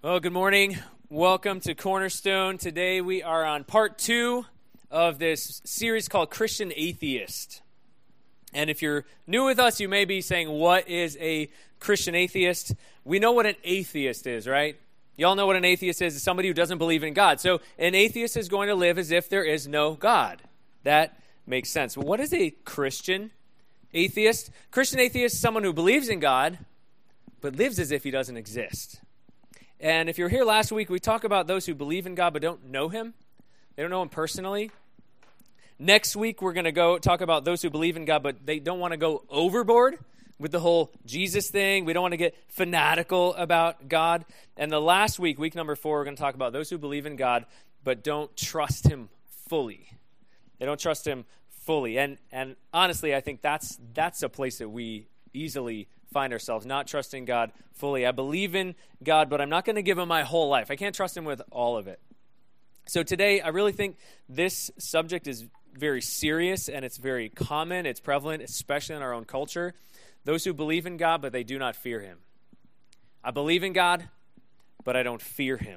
Well, good morning. Welcome to Cornerstone. Today we are on part 2 of this series called Christian Atheist. And if you're new with us, you may be saying, what is a Christian atheist? We know what an atheist is, right? You all know what an atheist is. It's somebody who doesn't believe in God. So an atheist is going to live as if there is no God. That makes sense. But what is a Christian atheist? Christian atheist is someone who believes in God, but lives as if he doesn't exist. And if you were here last week, we talked about those who believe in God but don't know him. They don't know him personally. Next week, we're going to go talk about those who believe in God but they don't want to go overboard with the whole Jesus thing. We don't want to get fanatical about God. And the last week, week number 4, we're going to talk about those who believe in God but don't trust him fully. They don't trust him fully. And honestly, I think that's a place that we easily find ourselves, not trusting God fully. I believe in God, but I'm not going to give him my whole life. I can't trust him with all of it. So today, I really think this subject is very serious, and it's very common. It's prevalent, especially in our own culture. Those who believe in God, but they do not fear him. I believe in God, but I don't fear him.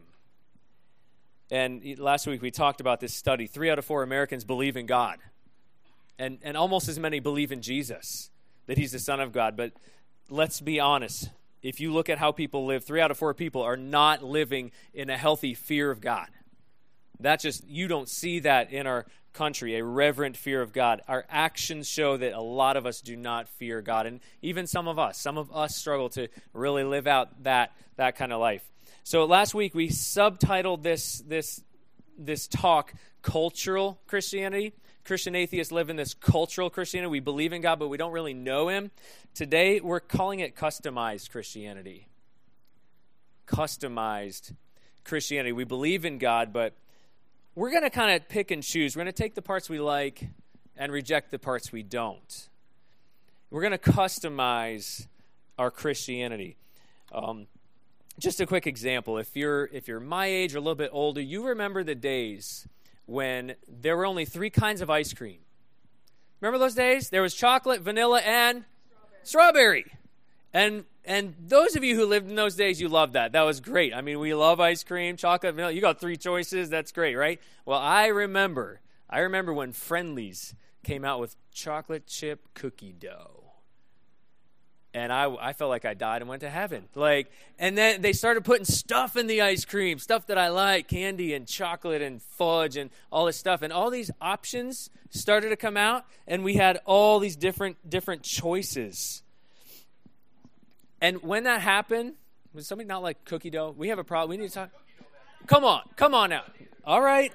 And last week, we talked about this study. 3 out of 4 Americans believe in God. And almost as many believe in Jesus, that he's the Son of God. But let's be honest. If you look at how people live, 3 out of 4 people are not living in a healthy fear of God. That's just, you don't see that in our country, a reverent fear of God. Our actions show that a lot of us do not fear God. And even some of us struggle to really live out that kind of life. So last week we subtitled this talk, Cultural Christianity. Christian atheists live in this cultural Christianity. We believe in God, but we don't really know him. Today, we're calling it customized Christianity. Customized Christianity. We believe in God, but we're going to kind of pick and choose. We're going to take the parts we like and reject the parts we don't. We're going to customize our Christianity. Just a quick example. If you're my age or a little bit older, you remember the days when there were only 3 kinds of ice cream. Remember those days? There was chocolate, vanilla, and strawberry. And those of you who lived in those days, you loved that. That was great. I mean, we love ice cream, chocolate, vanilla. You got 3 choices. That's great, right? Well, I remember when Friendly's came out with chocolate chip cookie dough. And I felt like I died and went to heaven. And then they started putting stuff in the ice cream, stuff that I like, candy and chocolate and fudge and all this stuff. And all these options started to come out, and we had all these different choices. And when that happened, was somebody not like cookie dough? We have a problem. We need to talk. Come on now. All right.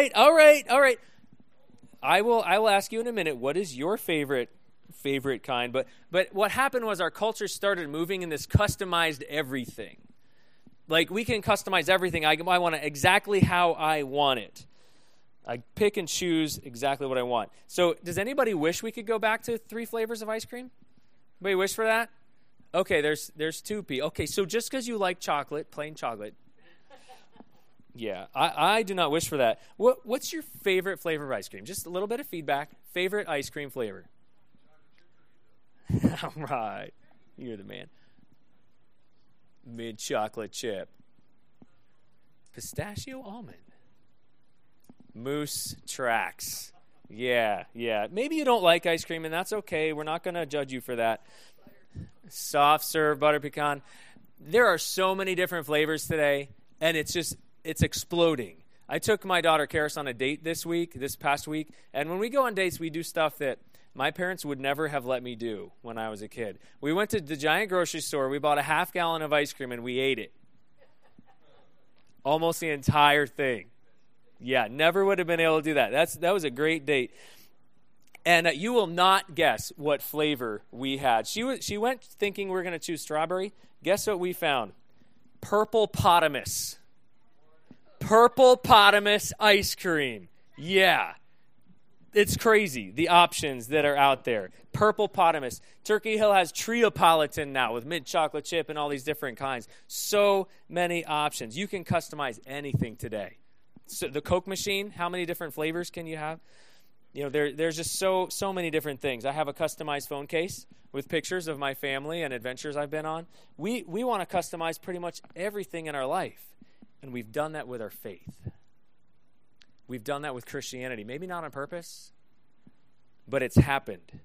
I will ask you in a minute, what is your favorite kind, but what happened was our culture started moving in this customized everything. Like, we can customize everything. I want it exactly how I want it. I pick and choose exactly what I want. So does anybody wish we could go back to 3 flavors of ice cream? Anybody wish for that? Okay, there's 2 people. Okay, so just because you like chocolate, plain chocolate. Yeah, I do not wish for that. What's your favorite flavor of ice cream? Just a little bit of feedback. Favorite ice cream flavor? All right. You're the man. Mint chocolate chip. Pistachio almond. Moose tracks. Yeah. Maybe you don't like ice cream, and that's okay. We're not going to judge you for that. Soft serve butter pecan. There are so many different flavors today, and it's exploding. I took my daughter Karis on a date this past week, and when we go on dates, we do stuff that my parents would never have let me do when I was a kid. We went to the giant grocery store. We bought a half gallon of ice cream, and we ate it. Almost the entire thing. Yeah, never would have been able to do that. That was a great date. And you will not guess what flavor we had. She went thinking we were going to choose strawberry. Guess what we found? Purple-potamus. Purple-potamus ice cream. Yeah. It's crazy, the options that are out there. Purple-potamus. Turkey Hill has Triopolitan now with mint chocolate chip and all these different kinds. So many options. You can customize anything today. So the Coke machine, how many different flavors can you have? there's just so many different things. I have a customized phone case with pictures of my family and adventures I've been on. We want to customize pretty much everything in our life, and we've done that with our faith. We've done that with Christianity. Maybe not on purpose, but it's happened.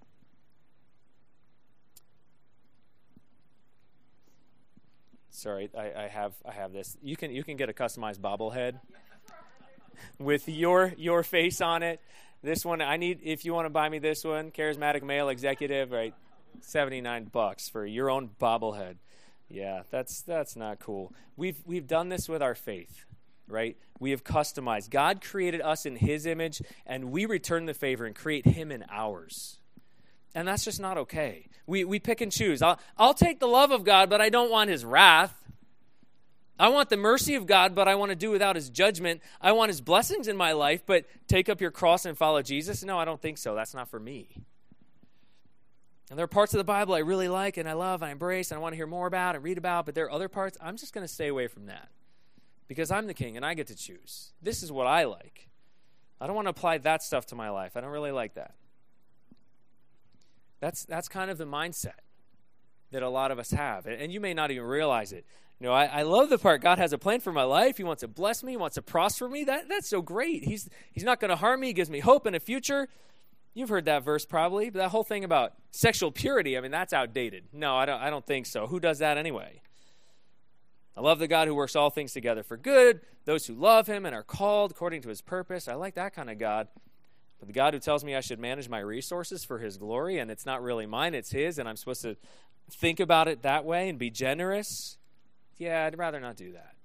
Sorry, I have this. You can get a customized bobblehead with your face on it. This one if you want to buy me this one, Charismatic Male Executive, right? $79 for your own bobblehead. Yeah, that's not cool. We've done this with our faith, right? We have customized. God created us in his image, and we return the favor and create him in ours. And that's just not okay. We pick and choose. I'll take the love of God, but I don't want his wrath. I want the mercy of God, but I want to do without his judgment. I want his blessings in my life, but take up your cross and follow Jesus? No, I don't think so. That's not for me. And there are parts of the Bible I really like and I love and I embrace and I want to hear more about and read about, but there are other parts I'm just going to stay away from that because I'm the king and I get to choose. This is what I like. I don't want to apply that stuff to my life. I don't really like that. That's kind of the mindset that a lot of us have, and you may not even realize it. I love the part God has a plan for my life. He wants to bless me. He wants to prosper me. That's so great. He's not going to harm me. He gives me hope in a future. You've heard that verse probably, but that whole thing about sexual purity, that's outdated. No, I don't think so. Who does that anyway? I love the God who works all things together for good, those who love him and are called according to his purpose. I like that kind of God. But the God who tells me I should manage my resources for his glory, and it's not really mine, it's his, and I'm supposed to think about it that way and be generous, yeah, I'd rather not do that.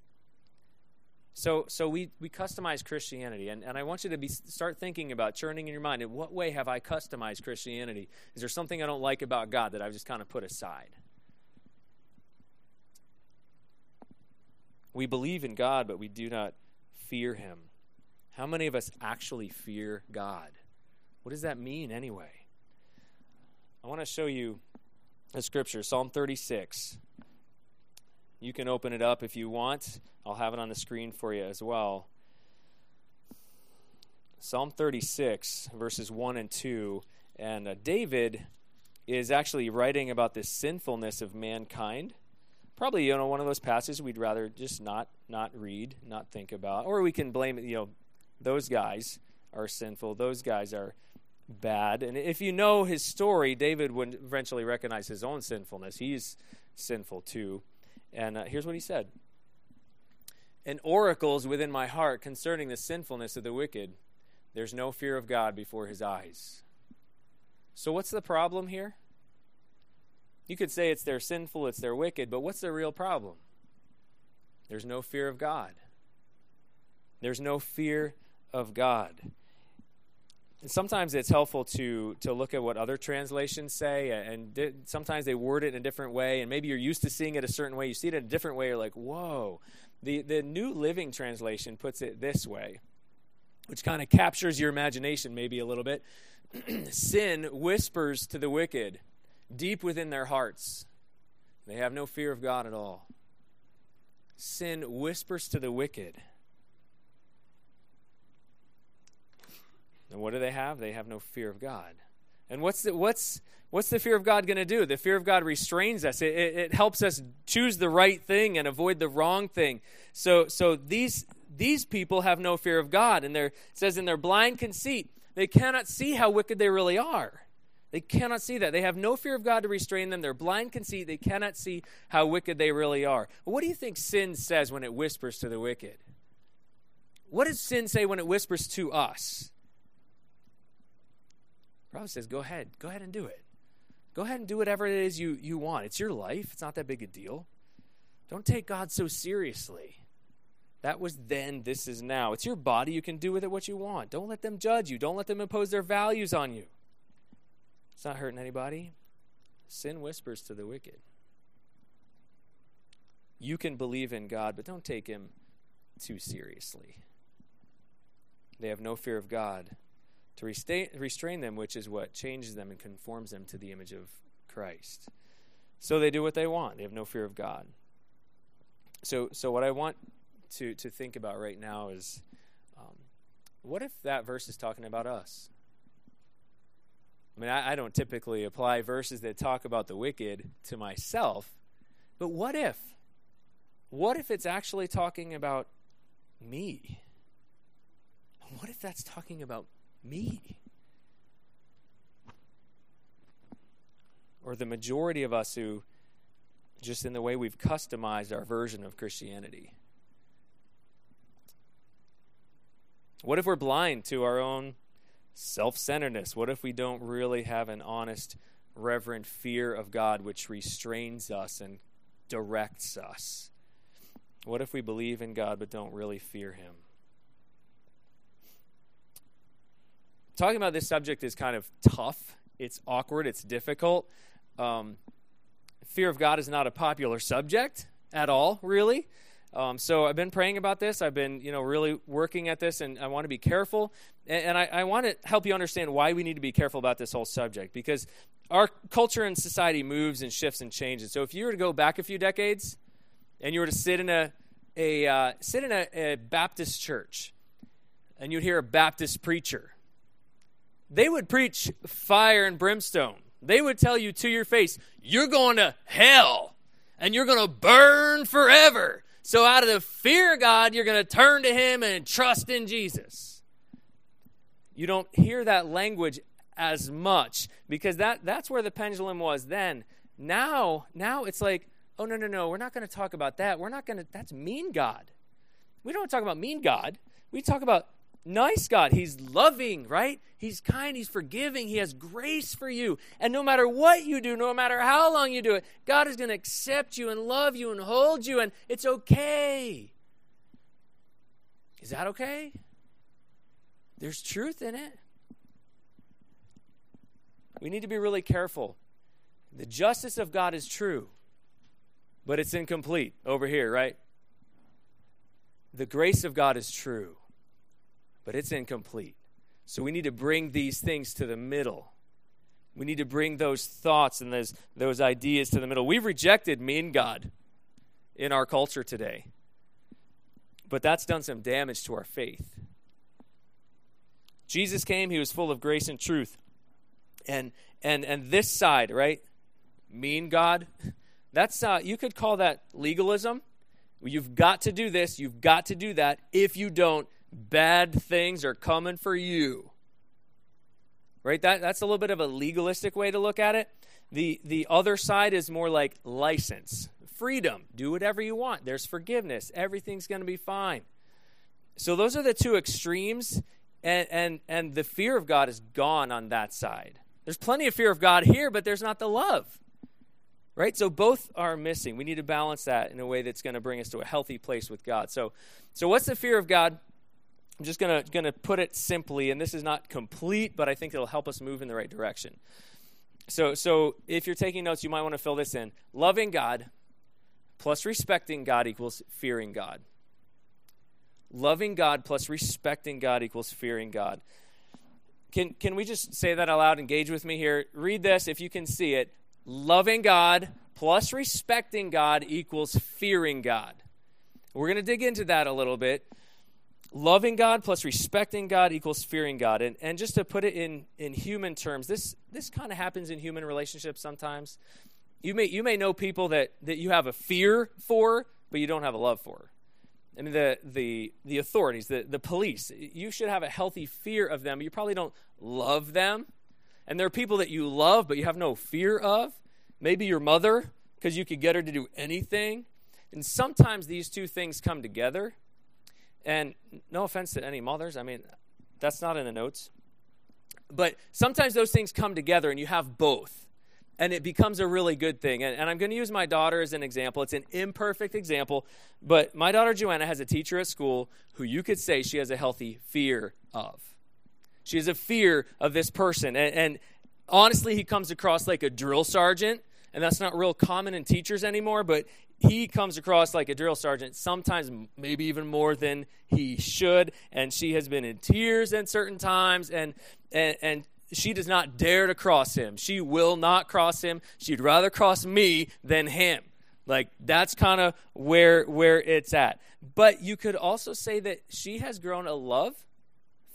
So we customize Christianity, and I want you to start thinking about, churning in your mind, in what way have I customized Christianity? Is there something I don't like about God that I've just kind of put aside? We believe in God, but we do not fear him. How many of us actually fear God? What does that mean anyway? I want to show you a scripture, Psalm 36. You can open it up if you want. I'll have it on the screen for you as well. Psalm 36, verses 1 and 2. And David is actually writing about the sinfulness of mankind. Probably, one of those passages we'd rather just not read, not think about. Or we can blame it, those guys are sinful. Those guys are bad. And if you know his story, David would eventually recognize his own sinfulness. He's sinful too. And here's what he said. "An oracle is within my heart concerning the sinfulness of the wicked. There's no fear of God before his eyes." So what's the problem here? You could say it's their sinful, it's their wicked, but what's the real problem? There's no fear of God. There's no fear of God. And sometimes it's helpful to look at what other translations say, and sometimes they word it in a different way, and maybe you're used to seeing it a certain way. You see it in a different way, you're like, whoa. The New Living Translation puts it this way, which kind of captures your imagination maybe a little bit. "Sin whispers to the wicked deep within their hearts. They have no fear of God at all." Sin whispers to the wicked. And what do they have? They have no fear of God. And what's the fear of God going to do? The fear of God restrains us. It helps us choose the right thing and avoid the wrong thing. So these people have no fear of God, and it says in their blind conceit, they cannot see how wicked they really are. They cannot see that. They have no fear of God to restrain them. Their blind conceit, they cannot see how wicked they really are. What do you think sin says when it whispers to the wicked? What does sin say when it whispers to us? Probably says, go ahead and do it. Go ahead and do whatever it is you want. It's your life. It's not that big a deal. Don't take God so seriously. That was then, this is now. It's your body. You can do with it what you want. Don't let them judge you. Don't let them impose their values on you. It's not hurting anybody. Sin whispers to the wicked. You can believe in God, but don't take him too seriously. They have no fear of God to restrain them, which is what changes them and conforms them to the image of Christ. So they do what they want. They have no fear of God. So what I want to think about right now is what if that verse is talking about us? I mean, I don't typically apply verses that talk about the wicked to myself, but what if? What if it's actually talking about me? What if that's talking about me? Or the majority of us who, just in the way we've customized our version of Christianity. What if we're blind to our own self-centeredness? What if we don't really have an honest, reverent fear of God which restrains us and directs us? What if we believe in God but don't really fear him? Talking about this subject is kind of tough. It's awkward. It's difficult. Fear of God is not a popular subject at all, really. So I've been praying about this. I've been, really working at this, and I want to be careful. And I want to help you understand why we need to be careful about this whole subject, because our culture and society moves and shifts and changes. So if you were to go back a few decades, and you were to sit in a Baptist church, and you'd hear a Baptist preacher, they would preach fire and brimstone. They would tell you to your face, you're going to hell, and you're going to burn forever. So out of the fear of God, you're going to turn to him and trust in Jesus. You don't hear that language as much, because that's where the pendulum was then. Now it's like, oh, no, we're not going to talk about that. That's mean God. We don't talk about mean God. We talk about nice God. He's loving, right? He's kind. He's forgiving. He has grace for you. And no matter what you do, no matter how long you do it, God is going to accept you and love you and hold you, and it's okay. Is that okay? There's truth in it. We need to be really careful. The justice of God is true, but it's incomplete over here, right? The grace of God is true, but it's incomplete. So we need to bring these things to the middle. We need to bring those thoughts and those ideas to the middle. We've rejected mean God in our culture today, but that's done some damage to our faith. Jesus came, he was full of grace and truth. And this side, right? Mean God, that's you could call that legalism. You've got to do this, you've got to do that. If you don't, bad things are coming for you. Right? That's a little bit of a legalistic way to look at it. The other side is more like license, freedom. Do whatever you want. There's forgiveness. Everything's going to be fine. So those are the two extremes, and the fear of God is gone on that side. There's plenty of fear of God here, but there's not the love. Right? So both are missing. We need to balance that in a way that's going to bring us to a healthy place with God. So what's the fear of God? I'm just going to put it simply, and this is not complete, but I think it'll help us move in the right direction. So if you're taking notes, you might want to fill this in. Loving God plus respecting God equals fearing God. Loving God plus respecting God equals fearing God. Can we just say that out loud? Engage with me here. Read this if you can see it. Loving God plus respecting God equals fearing God. We're going to dig into that a little bit. Loving God plus respecting God equals fearing God. And just to put it in human terms, this kind of happens in human relationships sometimes. You may know people that you have a fear for, but you don't have a love for. I mean, the authorities, the police, you should have a healthy fear of them, but you probably don't love them. And there are people that you love, but you have no fear of. Maybe your mother, because you could get her to do anything. And sometimes these two things come together. And no offense to any mothers, I mean, that's not in the notes. But sometimes those things come together and you have both. And it becomes a really good thing. And I'm going to use my daughter as an example. It's an imperfect example. But my daughter Joanna has a teacher at school who you could say she has a healthy fear of. She has a fear of this person. And honestly, he comes across like a drill sergeant. And that's not real common in teachers anymore. But he comes across like a drill sergeant, sometimes maybe even more than he should. And she has been in tears at certain times. And she does not dare to cross him. She will not cross him. She'd rather cross me than him. Like, that's kind of where it's at. But you could also say that she has grown a love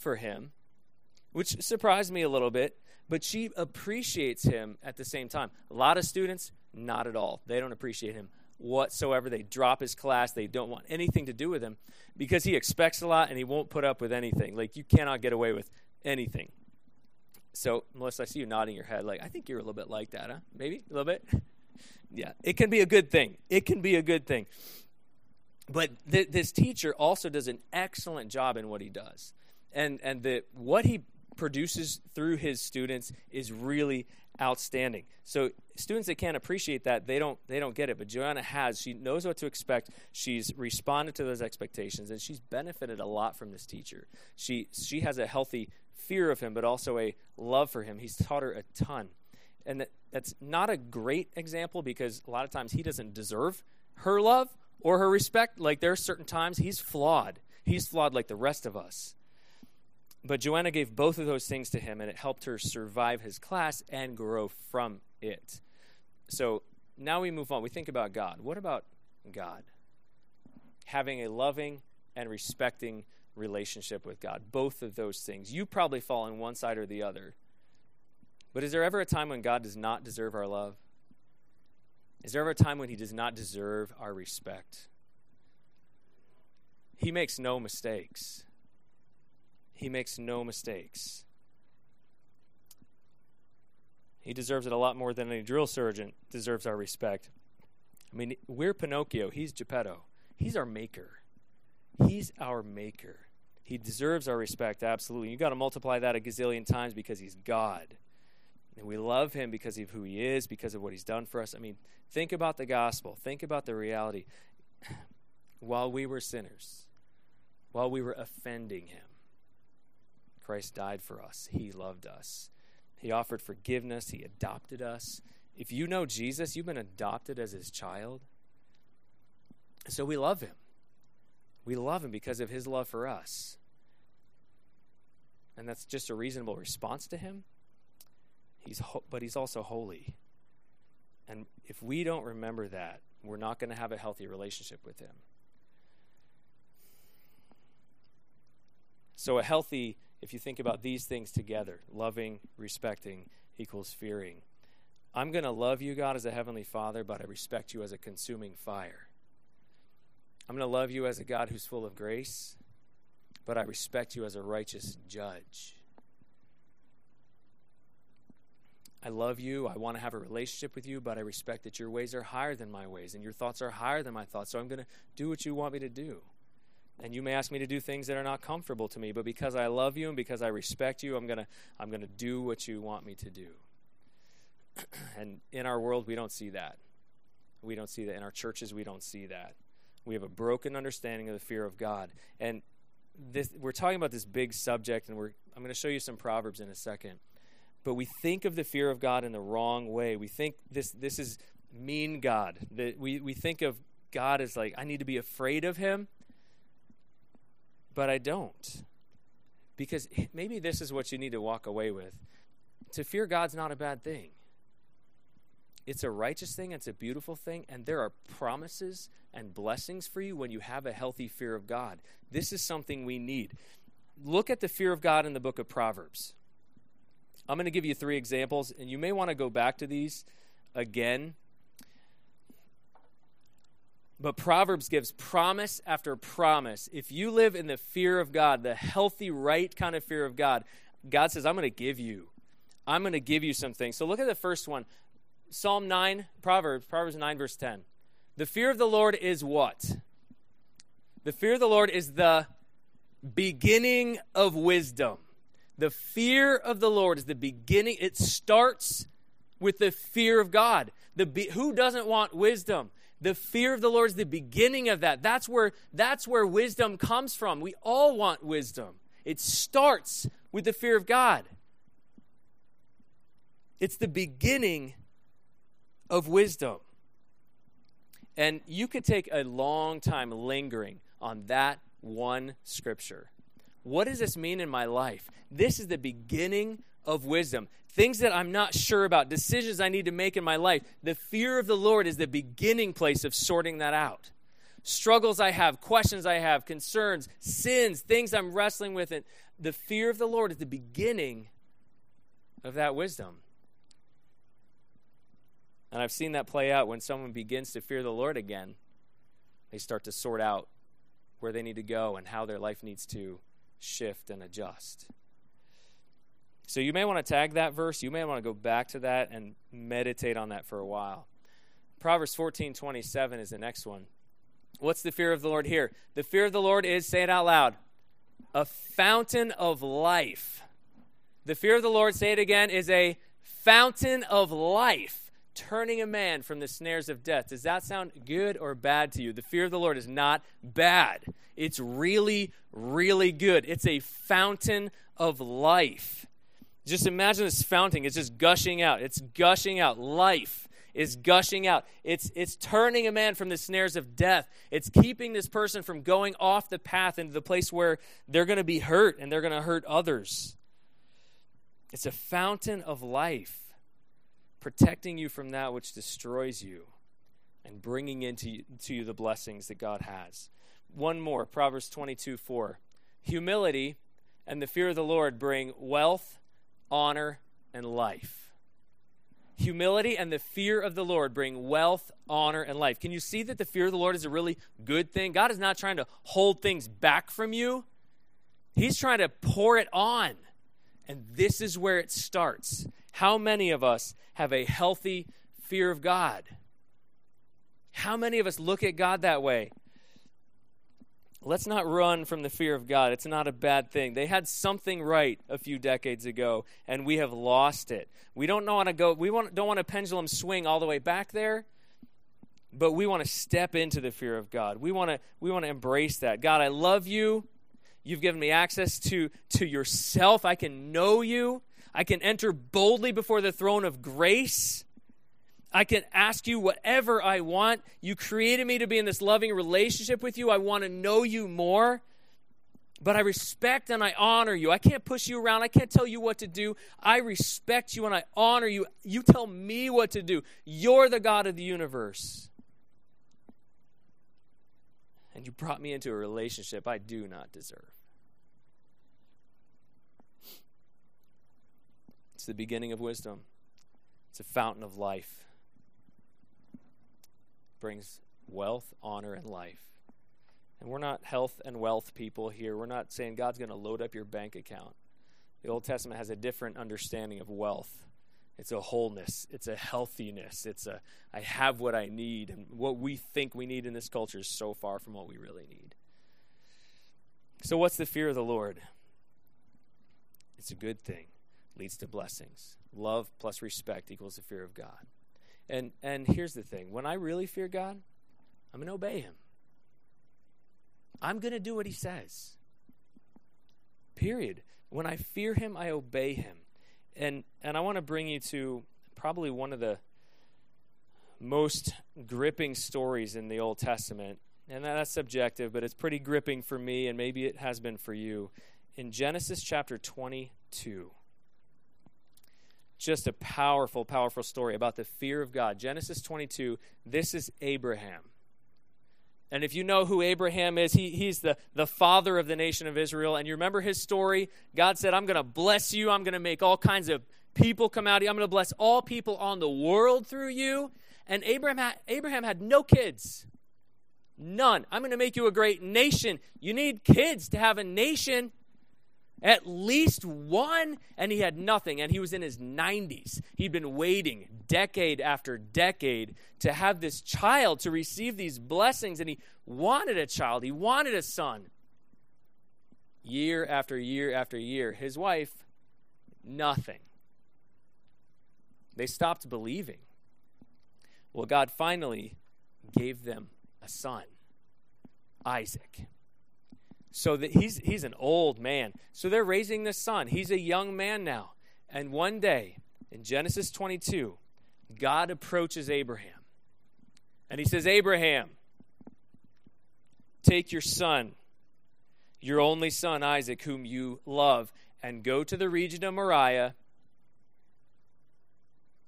for him, which surprised me a little bit, but she appreciates him at the same time. A lot of students, not at all. They don't appreciate him whatsoever. They drop his class. They don't want anything to do with him because he expects a lot and he won't put up with anything. Like, you cannot get away with anything. So, Melissa, I see you nodding your head. Like, I think you're a little bit like that, huh? Maybe a little bit? Yeah, it can be a good thing. It can be a good thing. But this teacher also does an excellent job in what he does. And what he produces through his students is really outstanding. So students that can't appreciate that, they don't get it. But Joanna has. She knows what to expect. She's responded to those expectations, and she's benefited a lot from this teacher. She has a healthy fear of him, but also a love for him. He's taught her a ton. And that's not a great example because a lot of times he doesn't deserve her love or her respect. Like, there are certain times he's flawed. He's flawed like the rest of us. But Joanna gave both of those things to him, and it helped her survive his class and grow from it. So now we move on. We think about God. What about God? Having a loving and respecting relationship with God. Both of those things. You probably fall on one side or the other. But is there ever a time when God does not deserve our love? Is there ever a time when he does not deserve our respect? He makes no mistakes. He makes no mistakes. He deserves it a lot more than any drill sergeant deserves our respect. I mean, we're Pinocchio. He's Geppetto. He's our maker. He's our maker. He deserves our respect, absolutely. You've got to multiply that a gazillion times because he's God. And we love him because of who he is, because of what he's done for us. I mean, think about the gospel. Think about the reality. While we were sinners, while we were offending him, Christ died for us. He loved us. He offered forgiveness. He adopted us. If you know Jesus, you've been adopted as his child. So we love him. We love him because of his love for us. And that's just a reasonable response to him. But he's also holy. And if we don't remember that, we're not going to have a healthy relationship with him. So if you think about these things together, loving, respecting equals fearing. I'm going to love you, God, as a heavenly Father, but I respect you as a consuming fire. I'm going to love you as a God who's full of grace, but I respect you as a righteous judge. I love you. I want to have a relationship with you, but I respect that your ways are higher than my ways and your thoughts are higher than my thoughts. So I'm going to do what you want me to do. And you may ask me to do things that are not comfortable to me, but because I love you and because I respect you, I'm going to do what you want me to do. And in our world, we don't see that. We don't see that. In our churches, we don't see that. We have a broken understanding of the fear of God. And we're talking about this big subject, and I'm going to show you some Proverbs in a second. But we think of the fear of God in the wrong way. We think this is mean God. We think of God as like, I need to be afraid of him. But I don't. Because maybe this is what you need to walk away with. To fear God's not a bad thing. It's a righteous thing. It's a beautiful thing. And there are promises and blessings for you when you have a healthy fear of God. This is something we need. Look at the fear of God in the book of Proverbs. I'm going to give you 3 examples, and you may want to go back to these again. But Proverbs gives promise after promise. If you live in the fear of God, the healthy, right kind of fear of God, God says, I'm going to give you some things. So look at the first one. Psalm 9, Proverbs 9, verse 10. The fear of the Lord is what? The fear of the Lord is the beginning of wisdom. The fear of the Lord is the beginning. It starts with the fear of God. Who doesn't want wisdom? The fear of the Lord is the beginning of that. That's where wisdom comes from. We all want wisdom. It starts with the fear of God. It's the beginning of wisdom. And you could take a long time lingering on that one scripture. What does this mean in my life? This is the beginning of wisdom. Things that I'm not sure about, decisions I need to make in my life. The fear of the Lord is the beginning place of sorting that out. struggles I have, questions I have, concerns, sins, things I'm wrestling with. And the fear of the Lord is the beginning of that wisdom. And I've seen that play out when someone begins to fear the Lord again. They start to sort out where they need to go and how their life needs to shift and adjust. So you may want to tag that verse. You may want to go back to that and meditate on that for a while. Proverbs 14:27 is the next one. What's the fear of the Lord here? The fear of the Lord is, say it out loud, a fountain of life. The fear of the Lord, say it again, is a fountain of life, turning a man from the snares of death. Does that sound good or bad to you? The fear of the Lord is not bad. It's really, really good. It's a fountain of life. Just imagine this fountain. It's just gushing out. It's gushing out. Life is gushing out. It's turning a man from the snares of death. It's keeping this person from going off the path into the place where they're going to be hurt and they're going to hurt others. It's a fountain of life, protecting you from that which destroys you and bringing into you the blessings that God has. One more, Proverbs 22:4. Humility and the fear of the Lord bring wealth, honor, and life. Humility and the fear of the Lord bring wealth, honor, and life. Can you see that the fear of the Lord is a really good thing? God is not trying to hold things back from you. He's trying to pour it on. And this is where it starts. How many of us have a healthy fear of God? How many of us look at God that way? Let's not run from the fear of God. It's not a bad thing. They had something right a few decades ago, and we have lost it. We don't want to go. Don't want a pendulum swing all the way back there, but we want to step into the fear of God. We want to embrace that. God, I love you. You've given me access to yourself. I can know you. I can enter boldly before the throne of grace. I can ask you whatever I want. You created me to be in this loving relationship with you. I want to know you more. But I respect and I honor you. I can't push you around. I can't tell you what to do. I respect you and I honor you. You tell me what to do. You're the God of the universe. And you brought me into a relationship I do not deserve. It's the beginning of wisdom. It's a fountain of life. Brings wealth, honor, and life. And we're not health and wealth people here. We're not saying God's going to load up your bank account. The Old Testament has a different understanding of wealth. It's a wholeness. It's a healthiness. It's a, I have what I need. And what we think we need in this culture is so far from what we really need. So what's the fear of the Lord? It's a good thing. Leads to blessings. Love plus respect equals the fear of God. And here's the thing. When I really fear God, I'm going to obey him. I'm going to do what he says. Period. When I fear him, I obey him. And I want to bring you to probably one of the most gripping stories in the Old Testament. And that's subjective, but it's pretty gripping for me, and maybe it has been for you. In Genesis chapter 22. Just a powerful, powerful story about the fear of God. Genesis 22, this is Abraham. And if you know who Abraham is, he's the father of the nation of Israel. And you remember his story? God said, I'm going to bless you. I'm going to make all kinds of people come out of you. I'm going to bless all people on the world through you. And Abraham had no kids. None. I'm going to make you a great nation. You need kids to have a nation. At least one, and he had nothing, and he was in his 90s. He'd been waiting decade after decade to have this child, to receive these blessings, and he wanted a child. He wanted a son. Year after year after year. His wife, nothing. They stopped believing. Well, God finally gave them a son, Isaac. So that he's an old man. So they're raising this son. He's a young man now. And one day, in Genesis 22, God approaches Abraham. And he says, Abraham, take your son, your only son, Isaac, whom you love, and go to the region of Moriah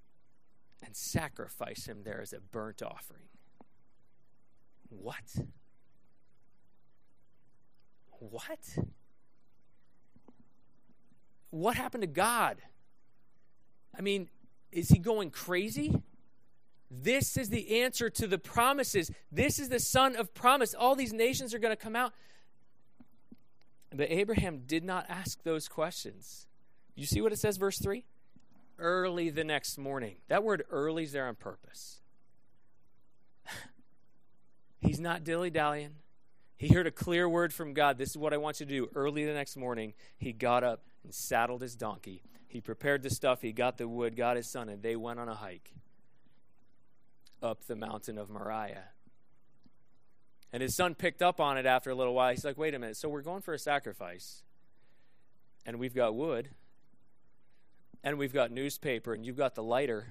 and sacrifice him there as a burnt offering. What? what? What happened to God? I mean, is he going crazy? This is the answer to the promises. This is the son of promise. All these nations are going to come out. But Abraham did not ask those questions. You see what it says, verse 3? Early the next morning. That word early is there on purpose. He's not dilly-dallying. He heard a clear word from God. This is what I want you to do. Early the next morning, he got up and saddled his donkey. He prepared the stuff. He got the wood, got his son, and they went on a hike up the mountain of Moriah. And his son picked up on it after a little while. He's like, wait a minute, so we're going for a sacrifice, and we've got wood, and we've got newspaper, and you've got the lighter.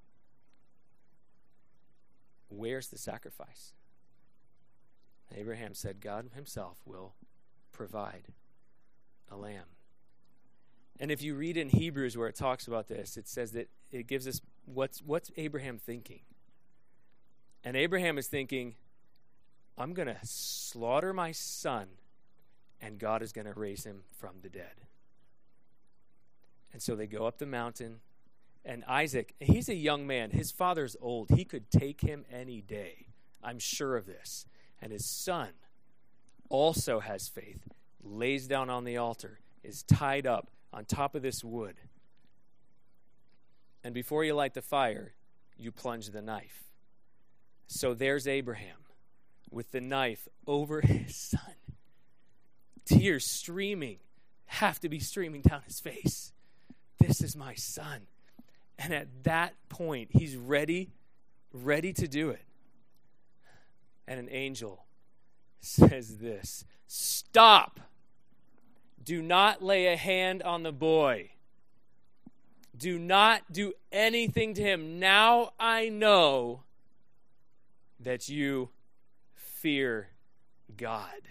Where's the sacrifice? Abraham said, God himself will provide a lamb. And if you read in Hebrews where it talks about this, it says that it gives us what's Abraham thinking. And Abraham is thinking, I'm going to slaughter my son, and God is going to raise him from the dead. And so they go up the mountain, and Isaac, he's a young man. His father's old. He could take him any day. I'm sure of this. And his son also has faith, lays down on the altar, is tied up on top of this wood. And before you light the fire, you plunge the knife. So there's Abraham with the knife over his son. Tears streaming, have to be streaming down his face. This is my son. And at that point, he's ready to do it. And an angel says this, stop. Do not lay a hand on the boy. Do not do anything to him. Now I know that you fear God,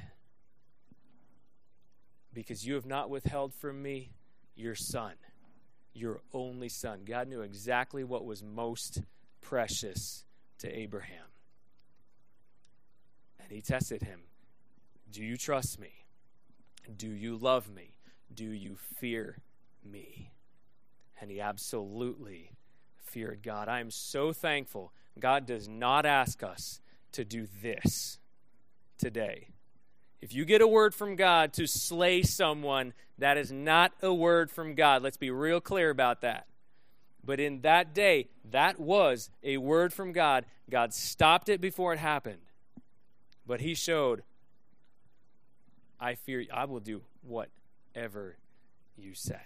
because you have not withheld from me your son, your only son. God knew exactly what was most precious to Abraham. And he tested him. Do you trust me? Do you love me? Do you fear me? And he absolutely feared God. I am so thankful God does not ask us to do this today. If you get a word from God to slay someone, that is not a word from God. Let's be real clear about that. But in that day, that was a word from God. God stopped it before it happened. But he showed, I fear you. I will do whatever you say.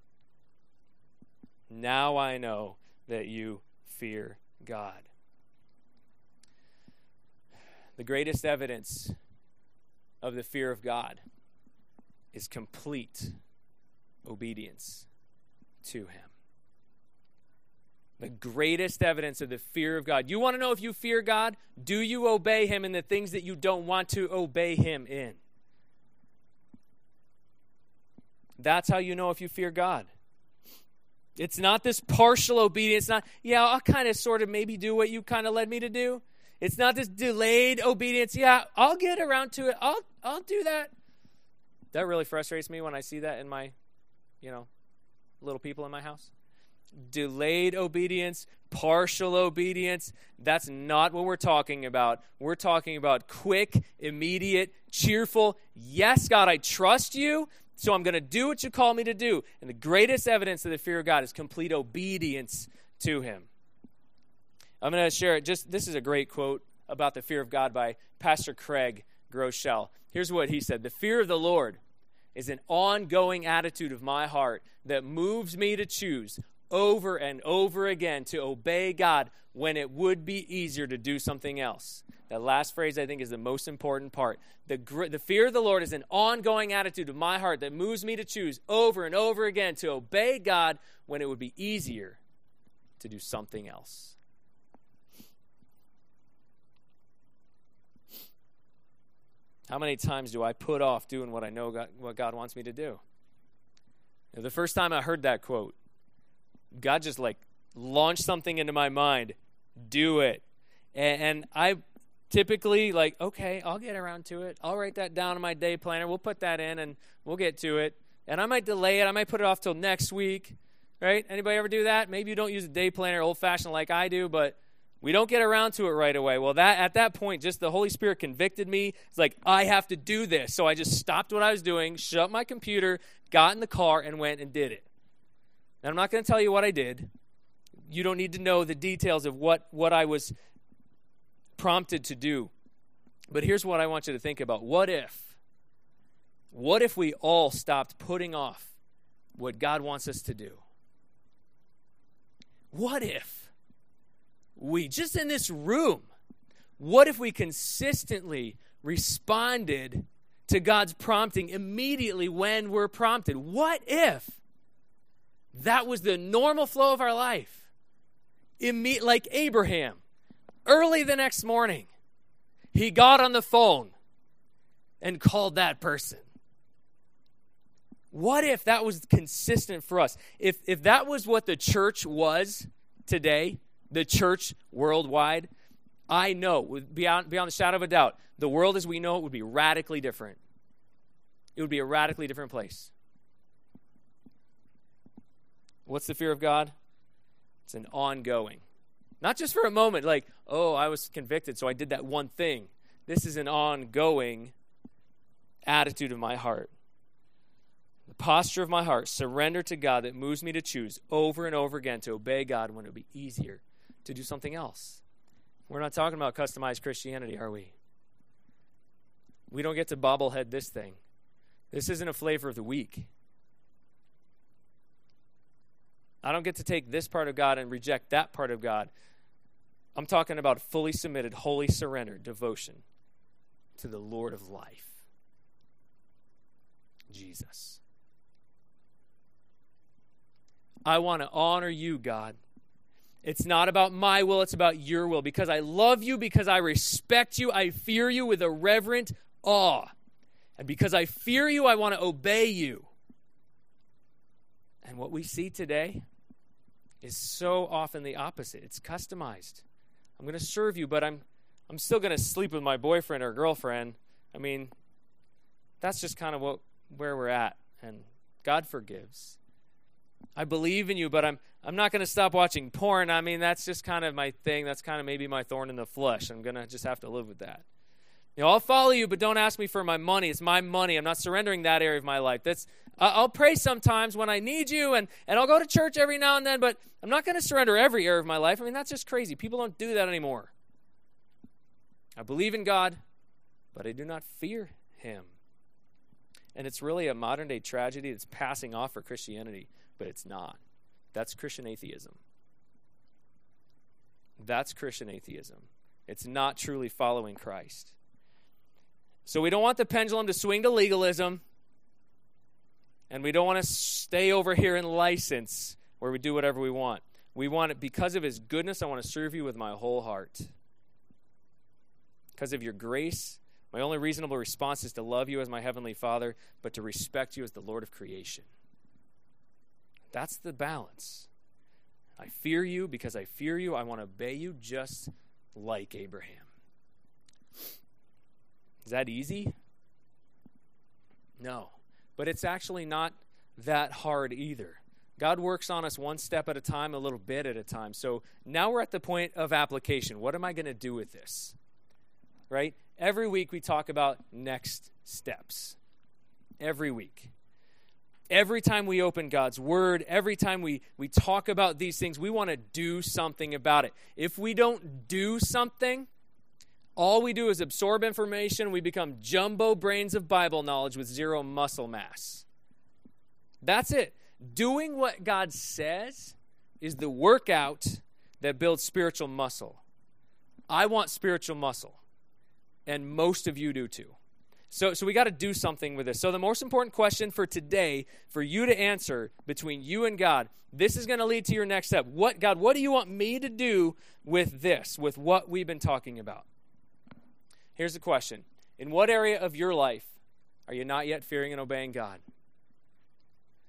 Now I know that you fear God. The greatest evidence of the fear of God is complete obedience to him. The greatest evidence of the fear of God. You want to know if you fear God? Do you obey him in the things that you don't want to obey him in? That's how you know if you fear God. It's not this partial obedience. Not, yeah, I'll kind of sort of maybe do what you kind of led me to do. It's not this delayed obedience. Yeah, I'll get around to it. I'll do that. That really frustrates me when I see that in my, little people in my house. Delayed obedience, partial obedience. That's not what we're talking about. We're talking about quick, immediate, cheerful. Yes, God, I trust you, so I'm going to do what you call me to do. And the greatest evidence of the fear of God is complete obedience to him. I'm going to share it. This is a great quote about the fear of God by Pastor Craig Groeschel. Here's what he said. The fear of the Lord is an ongoing attitude of my heart that moves me to choose over and over again to obey God when it would be easier to do something else. That last phrase, I think, is the most important part. The fear of the Lord is an ongoing attitude of my heart that moves me to choose over and over again to obey God when it would be easier to do something else. How many times do I put off doing what I know what God wants me to do? The first time I heard that quote, God just launched something into my mind. Do it. And I typically like, okay, I'll get around to it. I'll write that down in my day planner. We'll put that in and we'll get to it. And I might delay it. I might put it off till next week, right? Anybody ever do that? Maybe you don't use a day planner old-fashioned like I do, but we don't get around to it right away. Well, at that point, just the Holy Spirit convicted me. It's like, I have to do this. So I just stopped what I was doing, shut my computer, got in the car, and went and did it. Now, I'm not going to tell you what I did. You don't need to know the details of what I was prompted to do. But here's what I want you to think about. What if we all stopped putting off what God wants us to do? What if we, just in this room, what if we consistently responded to God's prompting immediately when we're prompted? What if that was the normal flow of our life? Like Abraham, early the next morning, he got on the phone and called that person. What if that was consistent for us? If that was what the church was today, the church worldwide, I know, beyond the shadow of a doubt, the world as we know it would be radically different. It would be a radically different place. What's the fear of God? It's an ongoing. Not just for a moment, like, oh, I was convicted, so I did that one thing. This is an ongoing attitude of my heart. The posture of my heart, surrender to God, that moves me to choose over and over again to obey God when it would be easier to do something else. We're not talking about customized Christianity, are we? We don't get to bobblehead this thing. This isn't a flavor of the week. I don't get to take this part of God and reject that part of God. I'm talking about fully submitted, wholly surrendered devotion to the Lord of life, Jesus. I want to honor you, God. It's not about my will, it's about your will. Because I love you, because I respect you, I fear you with a reverent awe. And because I fear you, I want to obey you. And what we see today is so often the opposite. It's customized. I'm going to serve you, but I'm still going to sleep with my boyfriend or girlfriend. I mean, that's just kind of where we're at. And God forgives. I believe in you, but I'm not going to stop watching porn. I mean, that's just kind of my thing. That's kind of maybe my thorn in the flesh. I'm going to just have to live with that. You know, I'll follow you, but don't ask me for my money. It's my money. I'm not surrendering that area of my life. I'll pray sometimes when I need you, and I'll go to church every now and then, but I'm not going to surrender every area of my life. I mean, that's just crazy. People don't do that anymore. I believe in God, but I do not fear him. And it's really a modern-day tragedy that's passing off for Christianity, but it's not. That's Christian atheism. That's Christian atheism. It's not truly following Christ. So we don't want the pendulum to swing to legalism, and we don't want to stay over here in license where we do whatever we want. We want it because of his goodness. I want to serve you with my whole heart. Because of your grace, my only reasonable response is to love you as my heavenly Father, but to respect you as the Lord of creation. That's the balance. I fear you because I fear you. I want to obey you just like Abraham. Is that easy? No. But it's actually not that hard either. God works on us one step at a time, a little bit at a time. So now we're at the point of application. What am I going to do with this? Right? Every week we talk about next steps. Every week. Every time we open God's word, every time we talk about these things, we want to do something about it. If we don't do something, all we do is absorb information. We become jumbo brains of Bible knowledge with zero muscle mass. That's it. Doing what God says is the workout that builds spiritual muscle. I want spiritual muscle, and most of you do too. So we got to do something with this. So the most important question for today, for you to answer between you and God, this is going to lead to your next step. God, what do you want me to do with this, with what we've been talking about? Here's the question. In what area of your life are you not yet fearing and obeying God?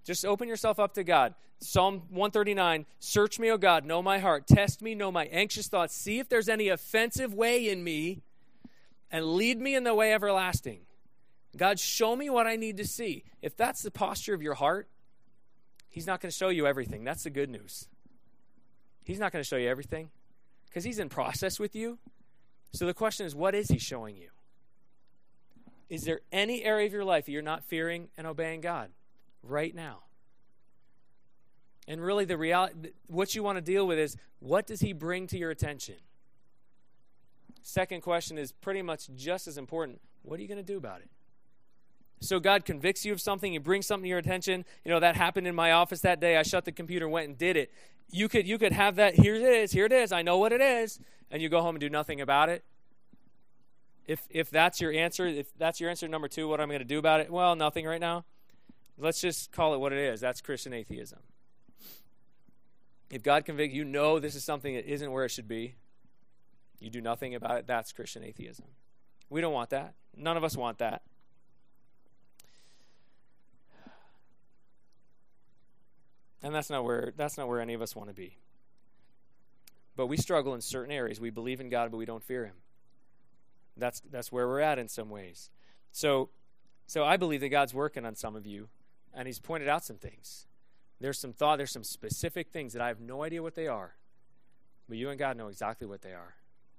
Just open yourself up to God. Psalm 139, search me, O God, know my heart. Test me, know my anxious thoughts. See if there's any offensive way in me, and lead me in the way everlasting. God, show me what I need to see. If that's the posture of your heart, he's not going to show you everything. That's the good news. He's not going to show you everything because he's in process with you. So the question is, what is he showing you? Is there any area of your life that you're not fearing and obeying God right now? And really the reality, what you want to deal with is, what does he bring to your attention? Second question is pretty much just as important. What are you going to do about it? So God convicts you of something, he brings something to your attention. That happened in my office that day. I shut the computer and went and did it. You could have that, here it is, I know what it is, and you go home and do nothing about it. If that's your answer, number two, what I'm going to do about it? Well, nothing right now. Let's just call it what it is. That's Christian atheism. If God convicts you, this is something that isn't where it should be. You do nothing about it. That's Christian atheism. We don't want that. None of us want that. And that's not where any of us want to be. But we struggle in certain areas. We believe in God, but we don't fear him. That's where we're at in some ways. So I believe that God's working on some of you, and he's pointed out some things. There's some specific things that I have no idea what they are, but you and God know exactly what they are.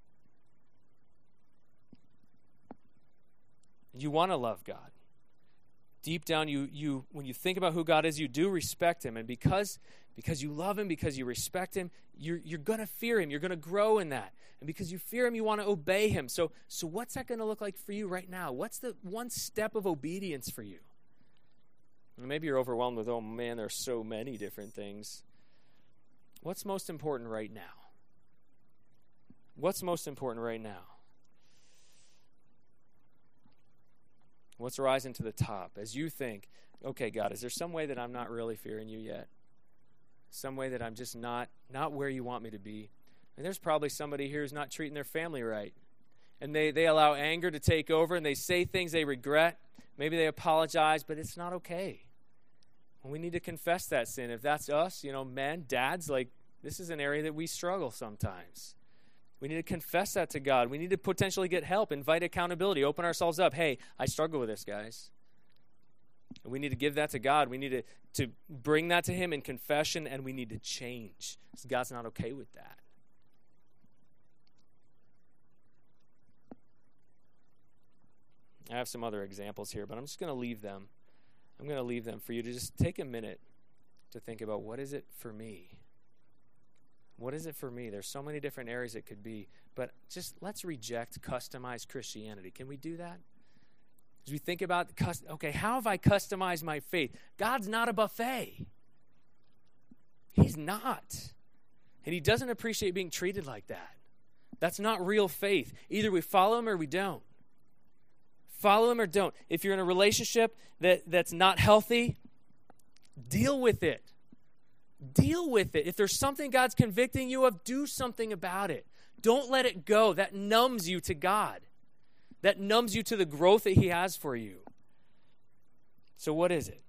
You want to love God. Deep down, you when you think about who God is, you do respect him. And because you love him, because you respect him, you're going to fear him. You're going to grow in that. And because you fear him, you want to obey him. So what's that going to look like for you right now? What's the one step of obedience for you? And maybe you're overwhelmed with, oh man, there's so many different things. What's most important right now? What's most important right now? What's rising to the top as you think, okay, God, is there some way that I'm not really fearing you yet? Some way that I'm just not where you want me to be? And there's probably somebody here who's not treating their family right. And they allow anger to take over, and they say things they regret. Maybe they apologize, but it's not okay. And we need to confess that sin. If that's us, men, dads, this is an area that we struggle sometimes. We need to confess that to God. We need to potentially get help, invite accountability, open ourselves up. Hey, I struggle with this, guys. And we need to give that to God. We need to bring that to him in confession, and we need to change. Because God's not okay with that. I have some other examples here, but I'm just going to leave them. I'm going to leave them for you to just take a minute to think about, what is it for me? What is it for me? There's so many different areas it could be, but just let's reject customized Christianity. Can we do that? As we think about, okay, how have I customized my faith? God's not a buffet. He's not. And he doesn't appreciate being treated like that. That's not real faith. Either we follow him or we don't. Follow him or don't. If you're in a relationship that's not healthy, deal with it. Deal with it. If there's something God's convicting you of, do something about it. Don't let it go. That numbs you to God. That numbs you to the growth that he has for you. So what is it?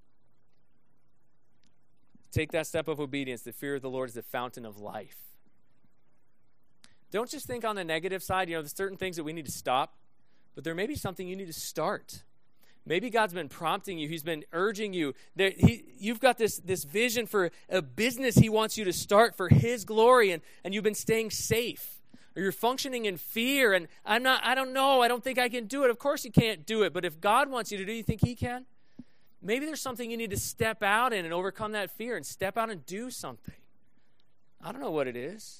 Take that step of obedience. The fear of the Lord is the fountain of life. Don't just think on the negative side. There's certain things that we need to stop, but there may be something you need to start. Maybe God's been prompting you. He's been urging you. You've got this vision for a business he wants you to start for his glory, and you've been staying safe. Or you're functioning in fear, and I don't know. I don't think I can do it. Of course you can't do it, but if God wants you to do it, you think he can? Maybe there's something you need to step out in and overcome that fear and step out and do something. I don't know what it is.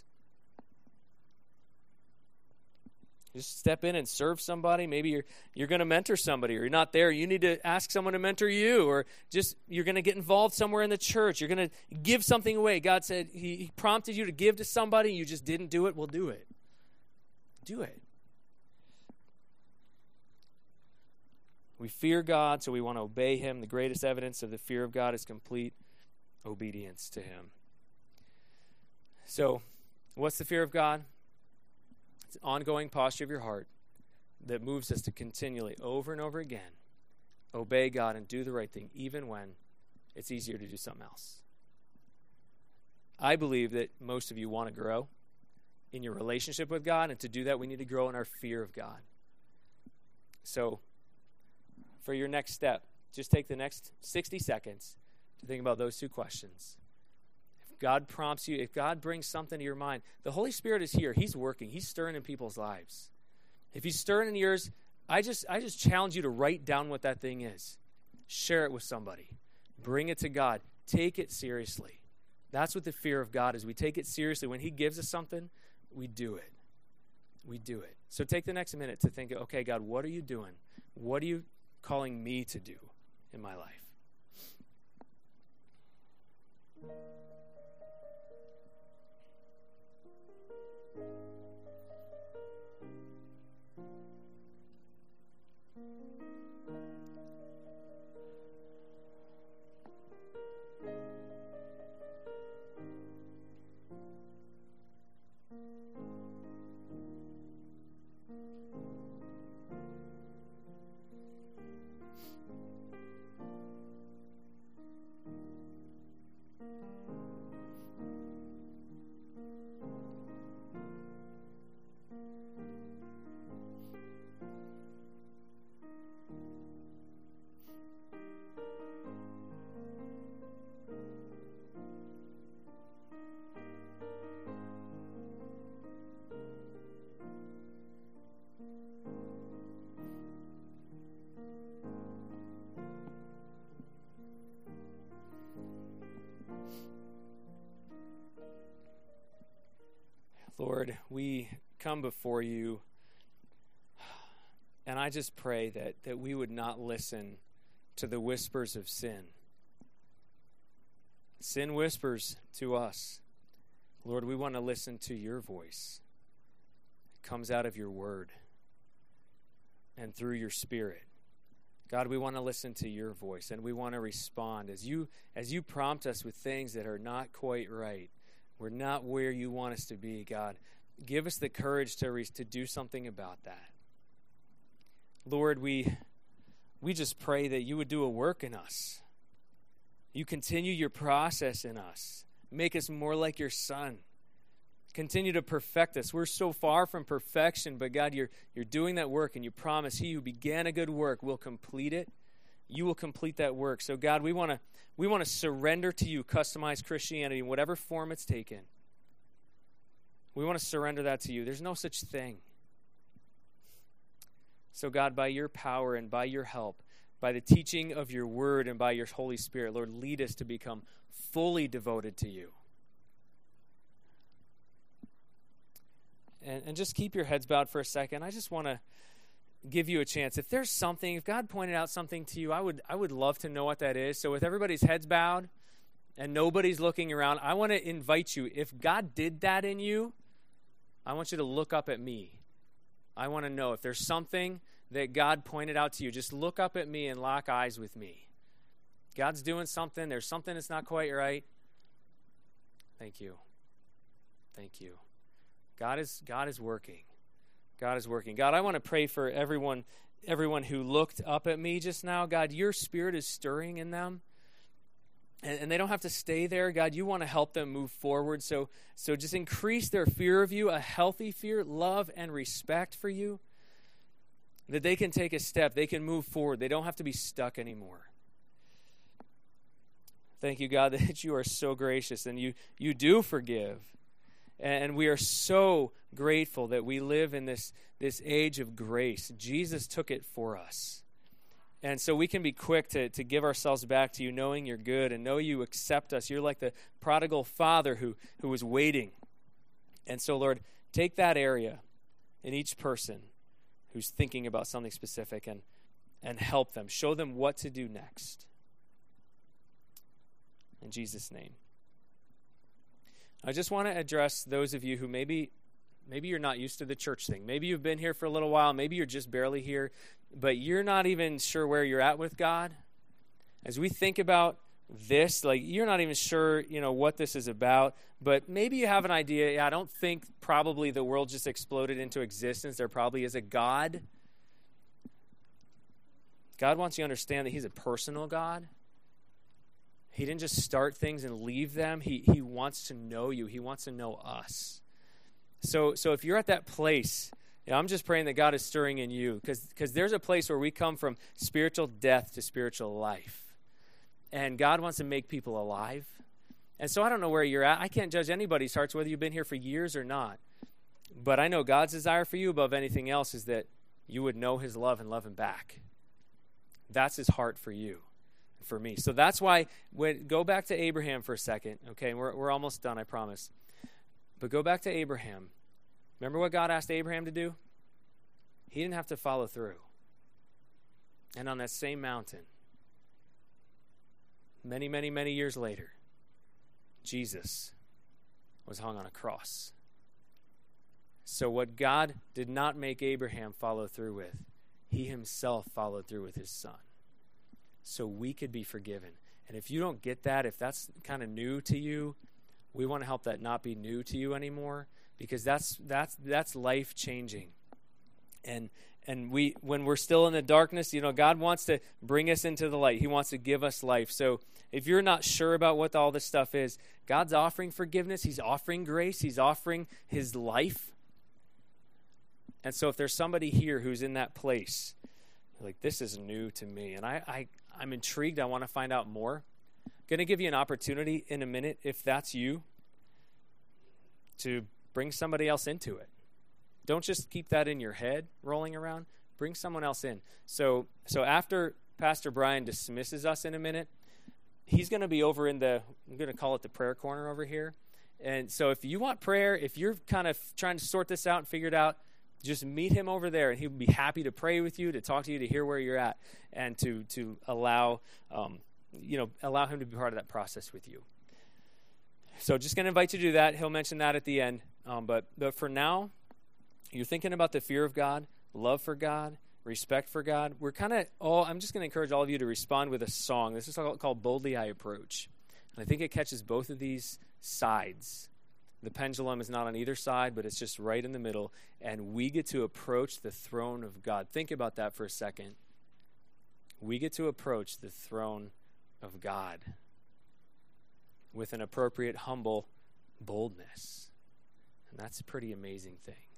Just step in and serve somebody. Maybe you're going to mentor somebody, or you're not there. You need to ask someone to mentor you, or just you're going to get involved somewhere in the church. You're going to give something away. God said he prompted you to give to somebody. You just didn't do it. Well, do it. Do it. We fear God, so we want to obey him. The greatest evidence of the fear of God is complete obedience to him. So, what's the fear of God? It's an ongoing posture of your heart that moves us to continually, over and over again, obey God and do the right thing, even when it's easier to do something else. I believe that most of you want to grow in your relationship with God, and to do that, we need to grow in our fear of God. So, for your next step, just take the next 60 seconds to think about those two questions. If God prompts you, if God brings something to your mind, the Holy Spirit is here. He's working. He's stirring in people's lives. If He's stirring in yours, I just challenge you to write down what that thing is. Share it with somebody. Bring it to God. Take it seriously. That's what the fear of God is. We take it seriously. When He gives us something, we do it. We do it. So take the next minute to think, okay, God, what are you doing? What are you calling me to do in my life? Lord, we come before you, and I just pray that we would not listen to the whispers of sin. Sin whispers to us. Lord, we want to listen to your voice. It comes out of your word and through your Spirit. God, we want to listen to your voice, and we want to respond as you prompt us with things that are not quite right. We're not where you want us to be, God. Give us the courage to do something about that. Lord, we just pray that you would do a work in us. You continue your process in us. Make us more like your Son. Continue to perfect us. We're so far from perfection, but God, you're doing that work, and you promise He who began a good work will complete it. You will complete that work. So God, we want to surrender to you customized Christianity in whatever form it's taken. We want to surrender that to you. There's no such thing. So God, by your power and by your help, by the teaching of your word and by your Holy Spirit, Lord, lead us to become fully devoted to you. And just keep your heads bowed for a second. I just want to give you a chance. If there's something, if God pointed out something to you, I would love to know what that is. So with everybody's heads bowed and nobody's looking around, I want to invite you. If God did that in you, I want you to look up at me. I want to know if there's something that God pointed out to you, just look up at me and lock eyes with me. God's doing something. There's something that's not quite right. Thank you. Thank you. God is working. God is working. God, I want to pray for everyone who looked up at me just now. God, your Spirit is stirring in them. And they don't have to stay there. God, you want to help them move forward. So just increase their fear of you, a healthy fear, love, and respect for you, that they can take a step. They can move forward. They don't have to be stuck anymore. Thank you, God, that you are so gracious and you do forgive. And we are so grateful that we live in this age of grace. Jesus took it for us. And so we can be quick to give ourselves back to you, knowing you're good and know you accept us. You're like the prodigal father who was waiting. And so, Lord, take that area in each person who's thinking about something specific and help them. Show them what to do next. In Jesus' name. I just want to address those of you who maybe you're not used to the church thing. Maybe you've been here for a little while. Maybe you're just barely here, but you're not even sure where you're at with God. As we think about this, like you're not even sure, what this is about, but maybe you have an idea. Yeah, I don't think probably the world just exploded into existence. There probably is a God. God wants you to understand that He's a personal God He didn't just start things and leave them. He wants to know you. He wants to know us. So if you're at that place, I'm just praying that God is stirring in you, because there's a place where we come from spiritual death to spiritual life. And God wants to make people alive. And so I don't know where you're at. I can't judge anybody's hearts, whether you've been here for years or not. But I know God's desire for you above anything else is that you would know his love and love him back. That's his heart for you, for me. So that's why, go back to Abraham for a second, okay? We're almost done, I promise. But go back to Abraham. Remember what God asked Abraham to do? He didn't have to follow through. And on that same mountain, many, many, many years later, Jesus was hung on a cross. So what God did not make Abraham follow through with, he himself followed through with his son. So we could be forgiven. And if you don't get that, if that's kind of new to you, we want to help that not be new to you anymore, because that's life changing. And when we're still in the darkness, God wants to bring us into the light. He wants to give us life. So if you're not sure about what all this stuff is, God's offering forgiveness. He's offering grace. He's offering his life. And so if there's somebody here who's in that place, like, this is new to me, and I'm intrigued, I want to find out more. I'm going to give you an opportunity in a minute, if that's you, to bring somebody else into it. Don't just keep that in your head rolling around. Bring someone else in. So after Pastor Brian dismisses us in a minute, he's going to be over in I'm going to call it the prayer corner over here. And so if you want prayer, if you're kind of trying to sort this out and figure it out, just meet him over there, and he would be happy to pray with you, to talk to you, to hear where you're at, and to allow allow him to be part of that process with you. So just going to invite you to do that. He'll mention that at the end. But for now, you're thinking about the fear of God, love for God, respect for God. I'm just going to encourage all of you to respond with a song. This is called Boldly I Approach. And I think it catches both of these sides. The pendulum is not on either side, but it's just right in the middle. And we get to approach the throne of God. Think about that for a second. We get to approach the throne of God with an appropriate, humble boldness. And that's a pretty amazing thing.